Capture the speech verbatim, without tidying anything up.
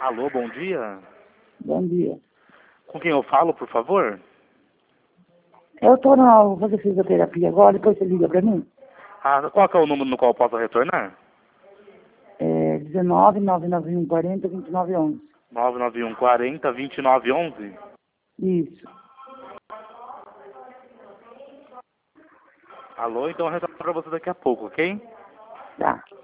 Alô, bom dia. Bom dia. Com quem eu falo, por favor? Eu tô na vou fazer fisioterapia agora, depois você liga pra mim. Ah, qual que é o número no qual eu posso retornar? É dezenove, nove nove um, quarenta, vinte e nove, onze. nove nove um quarenta, vinte e nove onze? Isso. Alô, então eu retorno pra você daqui a pouco, ok? Tá.